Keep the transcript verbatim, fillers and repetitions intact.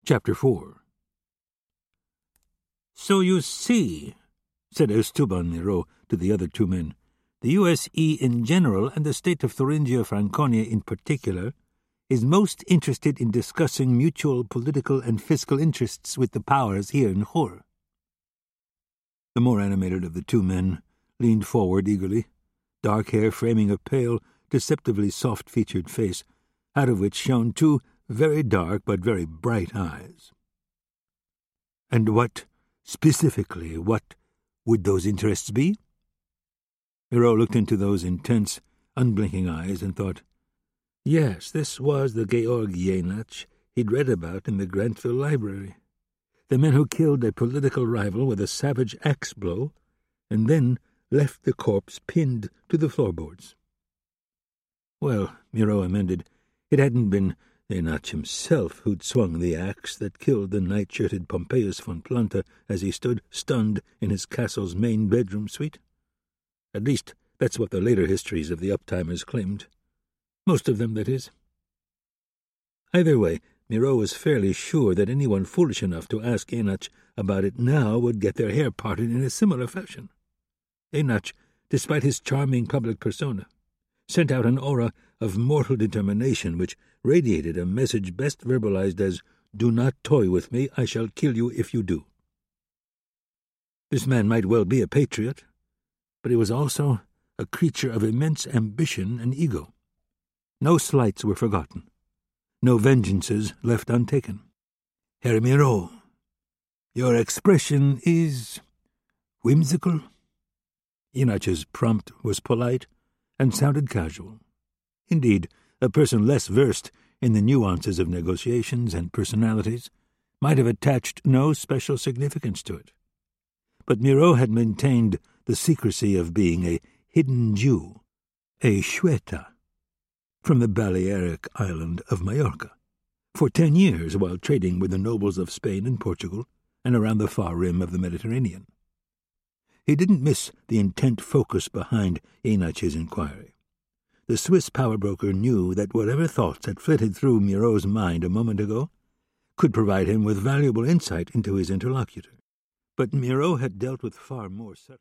Chapter four. "So you see," said Esteban Miró to the other two men, "the U S E in general, and the state of Thuringia Franconia in particular, is most interested in discussing mutual political and fiscal interests with the powers here in Khor." The more animated of the two men leaned forward eagerly, dark hair framing a pale, deceptively soft-featured face, out of which shone two very dark but very bright eyes. "And what, specifically, what would those interests be?" Miró looked into those intense, unblinking eyes and thought, yes, this was the Georg Jenatsch he'd read about in the Grantville Library, the man who killed a political rival with a savage axe blow and then left the corpse pinned to the floorboards. Well, Miró amended, it hadn't been Jenatsch himself who'd swung the axe that killed the night-shirted Pompeius von Planta as he stood stunned in his castle's main bedroom suite. At least that's what the later histories of the uptimers claimed. Most of them, that is. Either way, Miró was fairly sure that anyone foolish enough to ask Jenatsch about it now would get their hair parted in a similar fashion. Jenatsch, despite his charming public persona, sent out an aura of mortal determination which radiated a message best verbalized as, "Do not toy with me, I shall kill you if you do." This man might well be a patriot, but he was also a creature of immense ambition and ego. No slights were forgotten, no vengeances left untaken. "Herr Miró, your expression is whimsical." Jenatsch's prompt was polite and sounded casual. Indeed, a person less versed in the nuances of negotiations and personalities might have attached no special significance to it. But Miró had maintained the secrecy of being a hidden Jew, a Xueta, from the Balearic island of Majorca, for ten years while trading with the nobles of Spain and Portugal and around the far rim of the Mediterranean. He didn't miss the intent focus behind Jenatsch's inquiry. The Swiss power broker knew that whatever thoughts had flitted through Miró's mind a moment ago could provide him with valuable insight into his interlocutor. But Miró had dealt with far more subtle